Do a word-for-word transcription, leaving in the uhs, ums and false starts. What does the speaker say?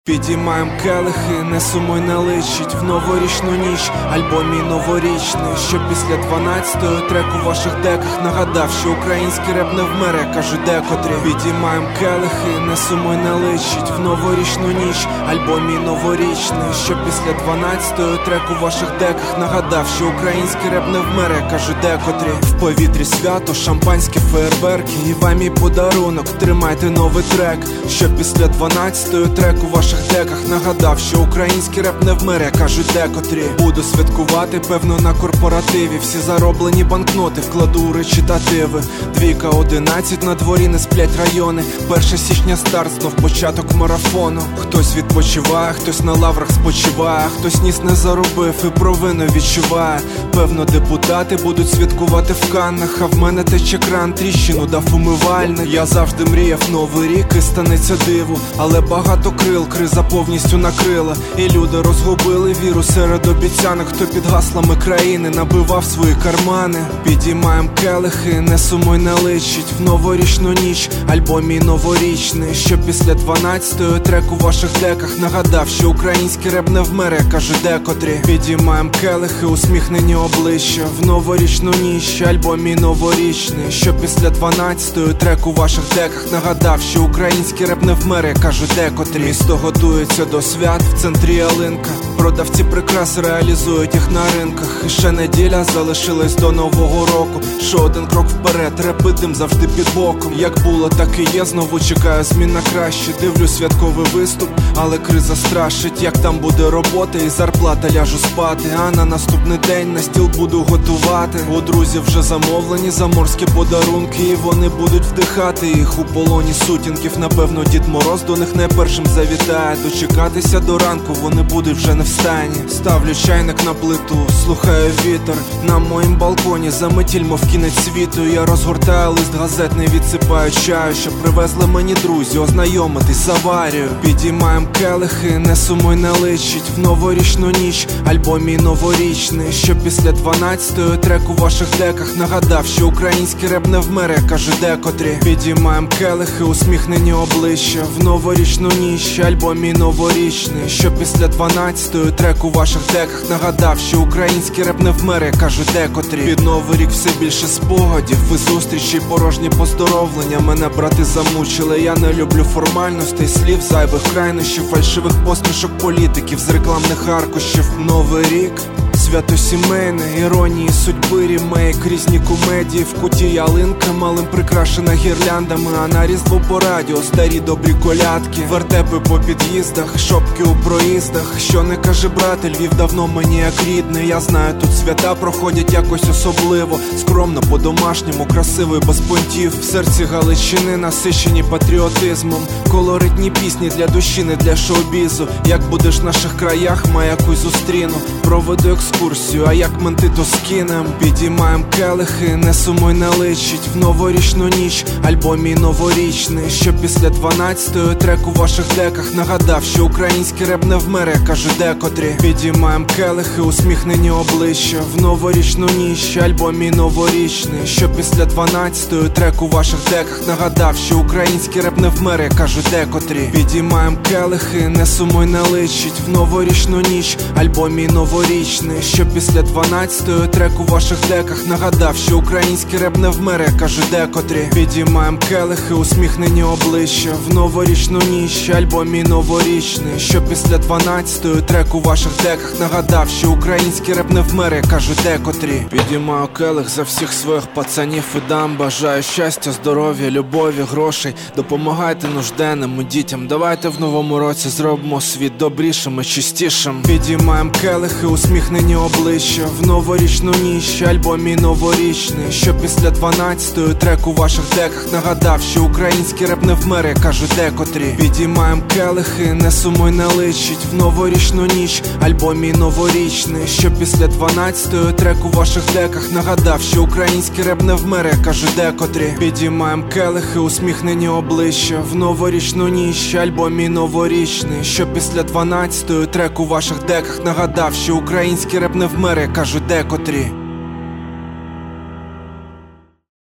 Підіймаєм келихи, не сумуй, не личить в новорічну ніч, альбом мій новорічний, що після дванадцятої трек у ваших деках нагадав, що український реп не вмере, кажуть декотрі. Підіймаєм келихи, не сумуй, не личить в новорічну ніч, альбом мій новорічний, що після дванадцятої трек у ваших деках нагадав, що український реп не вмере, кажуть декотрі. В повітрі свято, шампанські феєрверки, і вам мій подарунок, тримайте новий трек, що після дванадцятої трек у ваших деках нагадав, що український реп не вмере, кажуть декотрі. Буду святкувати, певно, на корпоративі, всі зароблені банкноти вкладу у речитативи. Двійка одинадцять, на дворі не сплять райони, перше січня старт, знов початок марафону. Хтось відпочиває, хтось на лаврах спочиває, хтось ніс не заробив і провину відчуває. Певно, депутати будуть святкувати в Каннах, а в мене тече кран, тріщину дав умивальник. Я завжди мріяв новий рік і станеться диво, але багато крил, криза повністю накрила, і люди розгубили віру серед обіцянок, хто під гаслами країни набивав свої кармани. Підіймаєм келихи, не сумуй, не личить в новорічну ніч, альбом мій новорічний, що після дванадцятої трек у ваших деках нагадав, що український реп не вмере, кажуть декотрі. Підіймаєм келихи, усміхнені обличчя в новорічну ніч, альбом мій новорічний, що після дванадцятої трек у ваших деках нагадав, що український реп не вмере, кажуть декотрі. Місто готується до свят, в центрі ялинка, продавці прикрас реалізують їх на ринках. І ще неділя залишилась до нового року, що один крок вперед, репитим завжди під боком. Як було, так і є, знову чекаю змін на краще. Дивлюсь святковий виступ, але криза страшить. Як там буде робота і зарплата, ляжу спати, а на наступний день на стіл буду готувати. У друзів вже замовлені заморські подарунки, і вони будуть вдихати їх у полоні сутінків. Напевно, Дід Мороз до них не першим завітає. Дочекатися до ранку вони будуть вже не встані. Ставлю чайник на плиту, слухаю вітер на моїм балконі, заметіль, мов кінець світу. Я розгортаю лист газетний, відсипаю чаю, що привезли мені друзі ознайомитись з аварією. Підіймаєм келихи, не сумуй, не личить в новорічну ніч, альбом мій новорічний, що після дванадцятої трек у ваших деках нагадав, що український реп не вмере, кажуть декотрі. Підіймаєм келихи, усміхнені обличчя в новорічну ніч, альбом мій новорічний, що після дванадцятої трек у ваших деках нагадав, що український реп не вмере, кажуть декотрі. Під новий рік все більше спогадів і зустрічі, порожні поздоровлення. Мене брати замучили, я не люблю формальностей, слів зайвих, крайнощів, фальшивих посмішок політиків з рекламних аркушів. Новий рік свято сімейне, іронії судьби, рімейк, різні комедії, в куті ялинка малим прикрашена гірляндами, а на різдво по радіо старі добрі колядки, вертепи по під'їздах, шопки у проїздах. Що не каже брат, Львів давно мені як рідний. Я знаю, тут свята проходять якось особливо, скромно, по-домашньому, красиво і без понтів. В серці Галичини насичені патріотизмом, колоритні пісні для душі, не для шоу-бізу. Як будеш в наших краях, маякуй зустріну, проведу екскурсію, а як менти, то скинем. Підіймаєм келихи, не сумуй, не личить в новорічну ніч, альбом мій новорічний, що після дванадцятої трек у ваших деках нагадав, що український реп не вмере, кажуть декотрі. Підіймаєм келихи, усміхнені обличчя в новорічну ніч, альбом мій новорічний, що після дванадцятої трек у ваших деках нагадав, що український реп не вмере, кажуть декотрі. Підіймаєм келихи, не сумуй, не личить в новорічну ніч, альбом мій новорічний, що після дванадцятої трек у ваших деках нагадав, що український реп не вмере, кажуть декотрі. Підіймаєм келихи, усміхнені обличчя в новорічну ніч, альбом мій новорічний, що після дванадцятої трек у ваших деках нагадав, що український реп не вмере, кажуть декотрі. Підіймаю келих за всіх своїх пацанів і дам, бажаю щастя, здоров'я, любові, грошей, допомагайте нужденним і дітям, давайте в новому році зробимо світ добрішим і чистішим. Підіймаєм келихи, усміхнені обличчя в новорічну ніч, альбом мій новорічний, що після дванадцятої трек у ваших деках нагадав, що український реп не вмере, кажуть декотрі. Підіймаєм келихи, не сумуй, не личить в новорічну ніч, альбом мій новорічний, що після дванадцятої трек у ваших деках нагадав, що український реп не вмере, кажуть декотрі. Підіймаєм келихи, усміхнені обличчя в новорічну ніч, альбом мій новорічний, що після дванадцятої трек у ваших деках нагадав, що український реп не вмере, кажуть декотрі.